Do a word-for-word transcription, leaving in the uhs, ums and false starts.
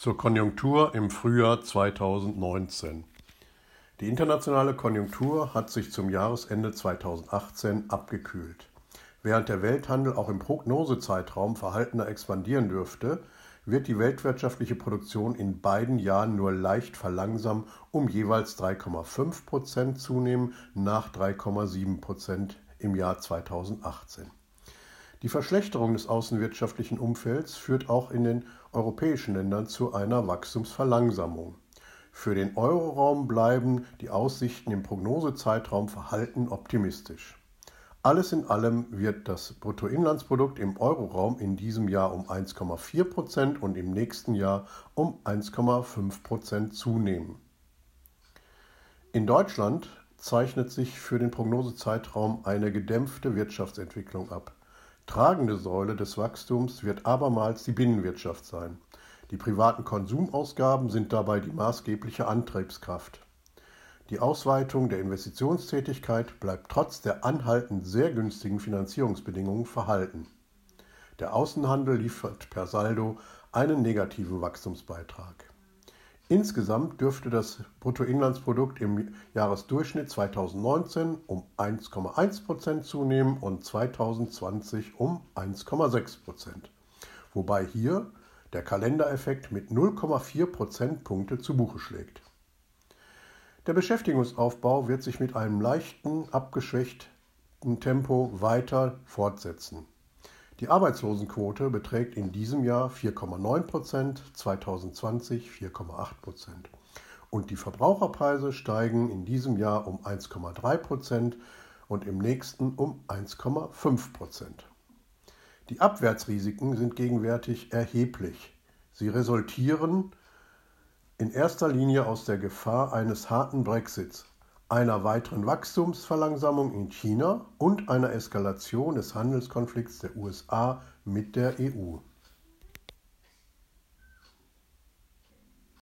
Zur Konjunktur im Frühjahr zweitausendneunzehn. Die internationale Konjunktur hat sich zum Jahresende zweitausendachtzehn abgekühlt. Während der Welthandel auch im Prognosezeitraum verhaltener expandieren dürfte, wird die weltwirtschaftliche Produktion in beiden Jahren nur leicht verlangsamt um jeweils drei Komma fünf Prozent zunehmen nach drei Komma sieben Prozent im Jahr zweitausendachtzehn. Die Verschlechterung des außenwirtschaftlichen Umfelds führt auch in den europäischen Ländern zu einer Wachstumsverlangsamung. Für den Euroraum bleiben die Aussichten im Prognosezeitraum verhalten optimistisch. Alles in allem wird das Bruttoinlandsprodukt im Euroraum in diesem Jahr um eins Komma vier Prozent und im nächsten Jahr um eins Komma fünf Prozent zunehmen. In Deutschland zeichnet sich für den Prognosezeitraum eine gedämpfte Wirtschaftsentwicklung ab. Tragende Säule des Wachstums wird abermals die Binnenwirtschaft sein. Die privaten Konsumausgaben sind dabei die maßgebliche Antriebskraft. Die Ausweitung der Investitionstätigkeit bleibt trotz der anhaltend sehr günstigen Finanzierungsbedingungen verhalten. Der Außenhandel liefert per Saldo einen negativen Wachstumsbeitrag. Insgesamt dürfte das Bruttoinlandsprodukt im Jahresdurchschnitt zweitausendneunzehn um eins Komma eins Prozent zunehmen und zweitausendzwanzig um eins Komma sechs Prozent, wobei hier der Kalendereffekt mit null Komma vier Prozentpunkte zu Buche schlägt. Der Beschäftigungsaufbau wird sich mit einem leichten, abgeschwächten Tempo weiter fortsetzen. Die Arbeitslosenquote beträgt in diesem Jahr vier Komma neun Prozent, zweitausendzwanzig vier Komma acht Prozent. Und die Verbraucherpreise steigen in diesem Jahr um eins Komma drei Prozent und im nächsten um eins Komma fünf Prozent. Die Abwärtsrisiken sind gegenwärtig erheblich. Sie resultieren in erster Linie aus der Gefahr eines harten Brexits, einer weiteren Wachstumsverlangsamung in China und einer Eskalation des Handelskonflikts der U S A mit der E U.